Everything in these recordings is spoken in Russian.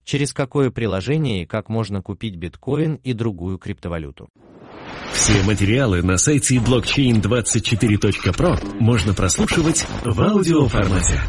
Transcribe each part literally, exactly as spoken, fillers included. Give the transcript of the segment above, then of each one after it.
через какое приложение и как можно купить биткоин и другую криптовалюту. Все материалы на сайте блокчейн двадцать четыре точка про можно прослушивать в аудиоформате.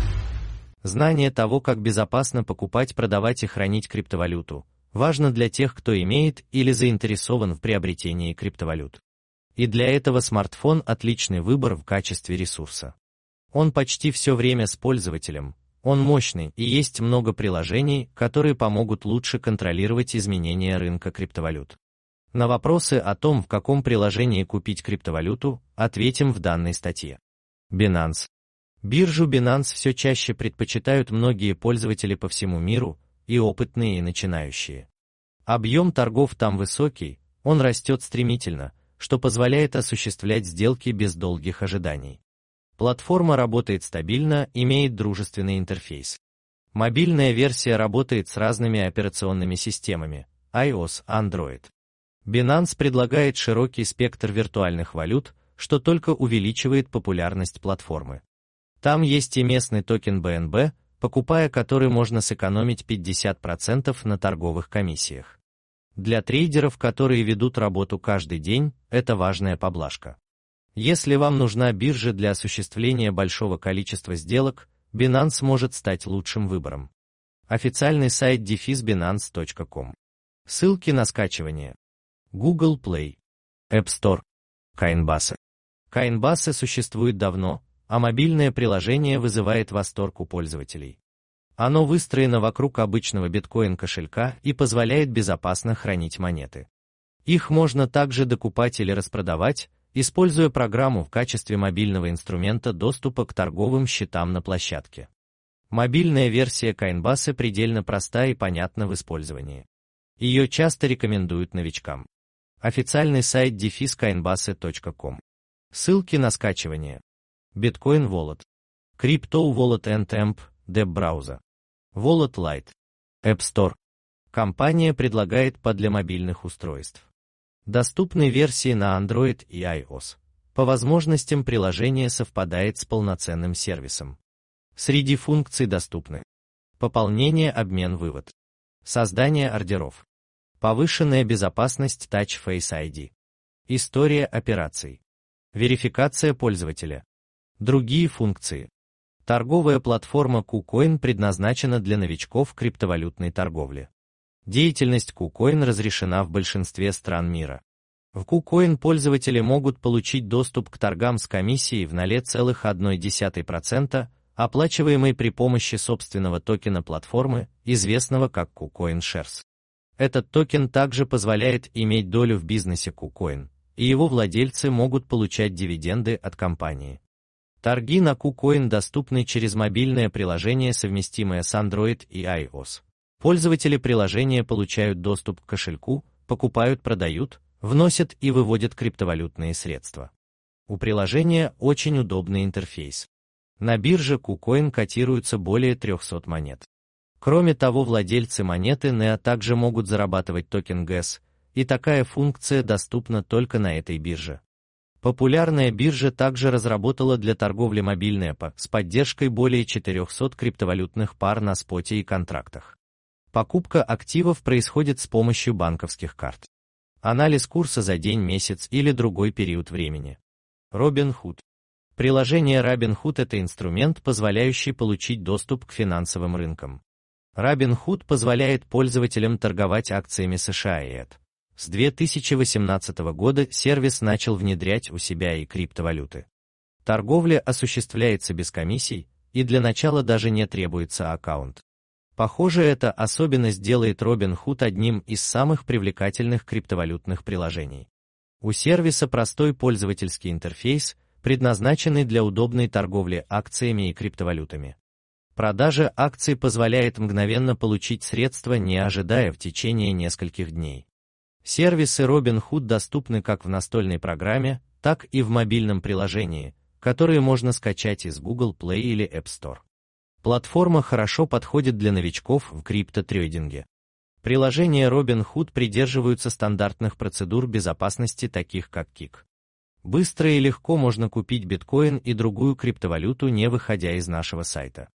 Знание того, как безопасно покупать, продавать и хранить криптовалюту, важно для тех, кто имеет или заинтересован в приобретении криптовалют. И для этого смартфон – отличный выбор в качестве ресурса. Он почти все время с пользователем, он мощный и есть много приложений, которые помогут лучше контролировать изменения рынка криптовалют. На вопросы о том, в каком приложении купить криптовалюту, ответим в данной статье. Binance. Биржу Binance все чаще предпочитают многие пользователи по всему миру, и опытные, и начинающие. Объем торгов там высокий, он растет стремительно, что позволяет осуществлять сделки без долгих ожиданий. Платформа работает стабильно, имеет дружественный интерфейс. Мобильная версия работает с разными операционными системами – iOS, Android. Binance предлагает широкий спектр виртуальных валют, что только увеличивает популярность платформы. Там есть и местный токен би эн би, покупая который можно сэкономить пятьдесят процентов на торговых комиссиях. Для трейдеров, которые ведут работу каждый день, это важная поблажка. Если вам нужна биржа для осуществления большого количества сделок, Binance может стать лучшим выбором. Официальный сайт дефис бинанс точка ком. Ссылки на скачивание. Google Play, App Store, Coinbase. Coinbase существует давно, а мобильное приложение вызывает восторг у пользователей. Оно выстроено вокруг обычного биткоин-кошелька и позволяет безопасно хранить монеты. Их можно также докупать или распродавать, используя программу в качестве мобильного инструмента доступа к торговым счетам на площадке. Мобильная версия Coinbase предельно проста и понятна в использовании. Ее часто рекомендуют новичкам. Официальный сайт дефис коинбase точка ком. Ссылки на скачивание. Bitcoin Wallet, Crypto Wallet and Amp, Deb-браузер, Wallet Lite, App Store. Компания предлагает под для мобильных устройств. Доступны версии на Android и iOS. По возможностям приложение совпадает с полноценным сервисом. Среди функций доступны: пополнение, обмен, вывод, создание ордеров, повышенная безопасность Touch Face ай ди, история операций, верификация пользователя, другие функции. Торговая платформа KuCoin предназначена для новичков в криптовалютной торговле. Деятельность KuCoin разрешена в большинстве стран мира. В KuCoin пользователи могут получить доступ к торгам с комиссией в ноль целых одна десятая процента, оплачиваемой при помощи собственного токена платформы, известного как KuCoin Shares. Этот токен также позволяет иметь долю в бизнесе KuCoin, и его владельцы могут получать дивиденды от компании. Торги на KuCoin доступны через мобильное приложение, совместимое с Android и iOS. Пользователи приложения получают доступ к кошельку, покупают, продают, вносят и выводят криптовалютные средства. У приложения очень удобный интерфейс. На бирже KuCoin котируются более трехсот монет. Кроме того, владельцы монеты эн и о также могут зарабатывать токен гэс, и такая функция доступна только на этой бирже. Популярная биржа также разработала для торговли мобильный эп с поддержкой более четырехсот криптовалютных пар на споте и контрактах. Покупка активов происходит с помощью банковских карт. Анализ курса за день, месяц или другой период времени. Robinhood. Приложение Robinhood – это инструмент, позволяющий получить доступ к финансовым рынкам. Robinhood позволяет пользователям торговать акциями США и ЭТ. С две тысячи восемнадцатого года сервис начал внедрять у себя и криптовалюты. Торговля осуществляется без комиссий, и для начала даже не требуется аккаунт. Похоже, эта особенность делает Robinhood одним из самых привлекательных криптовалютных приложений. У сервиса простой пользовательский интерфейс, предназначенный для удобной торговли акциями и криптовалютами. Продажа акций позволяет мгновенно получить средства, не ожидая в течение нескольких дней. Сервисы Robinhood доступны как в настольной программе, так и в мобильном приложении, которые можно скачать из Google Play или App Store. Платформа хорошо подходит для новичков в криптотрейдинге. Приложения Robinhood придерживаются стандартных процедур безопасности, таких как кик. Быстро и легко можно купить биткоин и другую криптовалюту, не выходя из нашего сайта.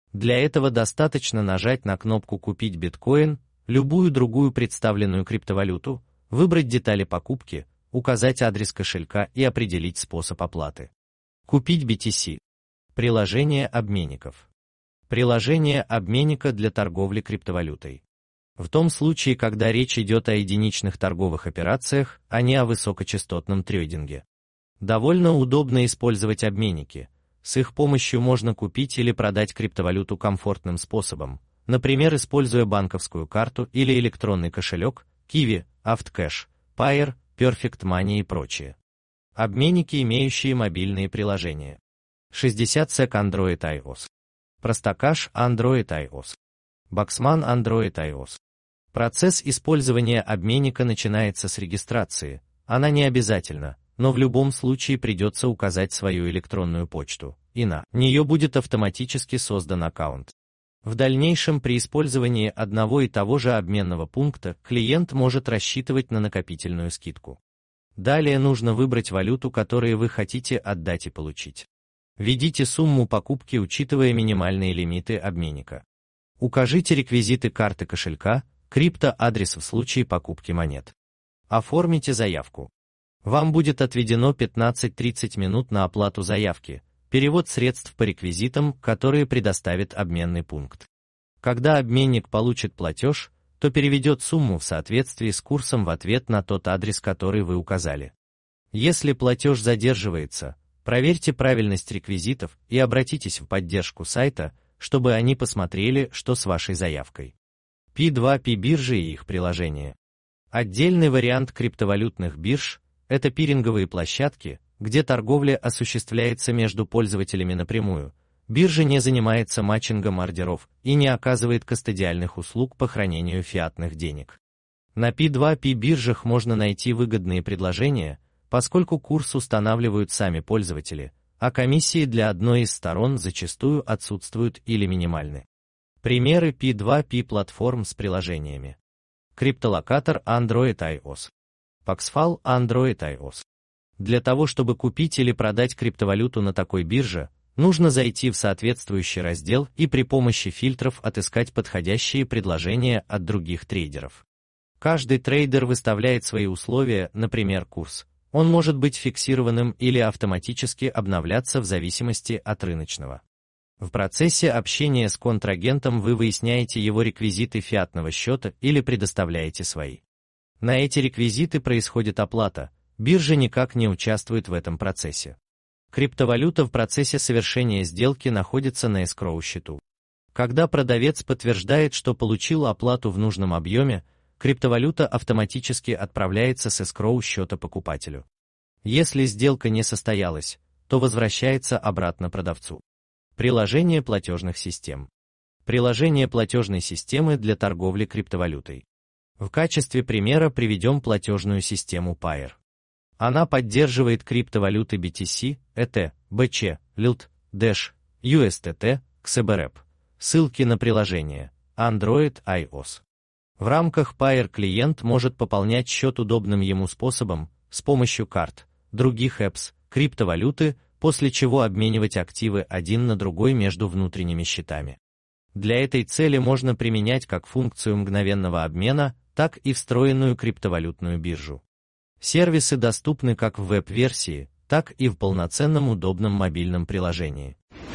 Для этого достаточно нажать на кнопку «Купить биткоин», любую другую представленную криптовалюту, выбрать детали покупки, указать адрес кошелька и определить способ оплаты. Купить би ти си. Приложение обменников. Приложение обменника для торговли криптовалютой. В том случае, когда речь идет о единичных торговых операциях, а не о высокочастотном трейдинге. Довольно удобно использовать обменники. С их помощью можно купить или продать криптовалюту комфортным способом, например, используя банковскую карту или электронный кошелек, Kiwi, Автокэш, Payeer, Perfect Money и прочее. Обменники, имеющие мобильные приложения. шестьдесят сек Android iOS. Простокаш Android iOS. Баксман Android iOS. Процесс использования обменника начинается с регистрации. Она не обязательна, но в любом случае придется указать свою электронную почту, и на нее будет автоматически создан аккаунт. В дальнейшем при использовании одного и того же обменного пункта клиент может рассчитывать на накопительную скидку. Далее нужно выбрать валюту, которую вы хотите отдать и получить. Введите сумму покупки, учитывая минимальные лимиты обменника. Укажите реквизиты карты кошелька, криптоадрес в случае покупки монет. Оформите заявку. Вам будет отведено пятнадцать-тридцать минут на оплату заявки, перевод средств по реквизитам, которые предоставит обменный пункт. Когда обменник получит платеж, то переведет сумму в соответствии с курсом в ответ на тот адрес, который вы указали. Если платеж задерживается, проверьте правильность реквизитов и обратитесь в поддержку сайта, чтобы они посмотрели, что с вашей заявкой. пи два пи биржи и их приложения. Отдельный вариант криптовалютных бирж – это пиринговые площадки, где торговля осуществляется между пользователями напрямую. Биржа не занимается матчингом ордеров и не оказывает кастодиальных услуг по хранению фиатных денег. На пи два пи биржах можно найти выгодные предложения, поскольку курс устанавливают сами пользователи, а комиссии для одной из сторон зачастую отсутствуют или минимальны. Примеры пи два пи платформ с приложениями. Криптолокатор Android iOS. Paxfal Android iOS. Для того, чтобы купить или продать криптовалюту на такой бирже, нужно зайти в соответствующий раздел и при помощи фильтров отыскать подходящие предложения от других трейдеров. Каждый трейдер выставляет свои условия, например, курс. Он может быть фиксированным или автоматически обновляться в зависимости от рыночного. В процессе общения с контрагентом вы выясняете его реквизиты фиатного счета или предоставляете свои. На эти реквизиты происходит оплата, биржа никак не участвует в этом процессе. Криптовалюта в процессе совершения сделки находится на эскроу-счету. Когда продавец подтверждает, что получил оплату в нужном объеме, криптовалюта автоматически отправляется с эскроу-счета покупателю. Если сделка не состоялась, то возвращается обратно продавцу. Приложение платежных систем. Приложение платежной системы для торговли криптовалютой. В качестве примера приведем платежную систему Payeer. Она поддерживает криптовалюты би ти си, и ти, би че, эл эл ти, Dash, ю эс ди ти, икс би эр и пи. Ссылки на приложение Android iOS. В рамках Payeer клиент может пополнять счет удобным ему способом, с помощью карт, других apps, криптовалюты, после чего обменивать активы один на другой между внутренними счетами. Для этой цели можно применять как функцию мгновенного обмена, так и встроенную криптовалютную биржу. Сервисы доступны как в веб-версии, так и в полноценном удобном мобильном приложении.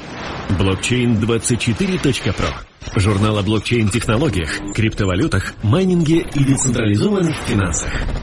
блокчейн двадцать четыре точка про. Журнал о блокчейн-технологиях, криптовалютах, майнинге и децентрализованных финансах.